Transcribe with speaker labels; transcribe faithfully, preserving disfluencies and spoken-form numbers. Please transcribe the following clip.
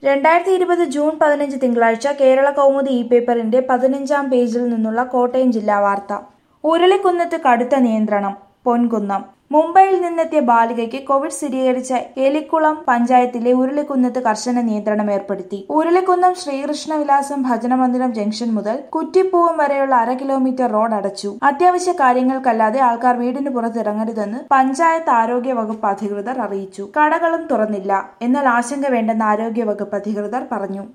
Speaker 1: രണ്ടായിരത്തി ഇരുപത് ജൂൺ പതിനഞ്ച് തിങ്കളാഴ്ച കേരള കൗമുദി ഇ പേപ്പറിന്റെ പതിനഞ്ചാം പേജിൽ നിന്നുള്ള കോട്ടയം ജില്ലാ വാർത്ത. ഉരുളിക്കുന്നത്ത് കടുത്ത നിയന്ത്രണം. പൊൻകുന്നം. മുംബൈയിൽ നിന്നെത്തിയ ബാലികയ്ക്ക് കോവിഡ് സ്ഥിരീകരിച്ച എലിക്കുളം പഞ്ചായത്തിലെ ഉരുളിക്കുന്നത്ത് കർശന നിയന്ത്രണം ഏർപ്പെടുത്തി. ഉരുളിക്കുന്നം ശ്രീകൃഷ്ണവിലാസം ഭജനമന്ദിരം ജംഗ്ഷൻ മുതൽ കുറ്റിപ്പൂവം വരെയുള്ള അര കിലോമീറ്റർ റോഡ് അടച്ചു. അത്യാവശ്യ കാര്യങ്ങൾക്കല്ലാതെ ആൾക്കാർ വീടിന് പുറത്തിറങ്ങരുതെന്ന് പഞ്ചായത്ത് ആരോഗ്യ വകുപ്പ് അധികൃതർ അറിയിച്ചു. കടകളും തുറന്നില്ല. എന്നാൽ ആശങ്ക വേണ്ടെന്ന് ആരോഗ്യ വകുപ്പ് അധികൃതർ പറഞ്ഞു.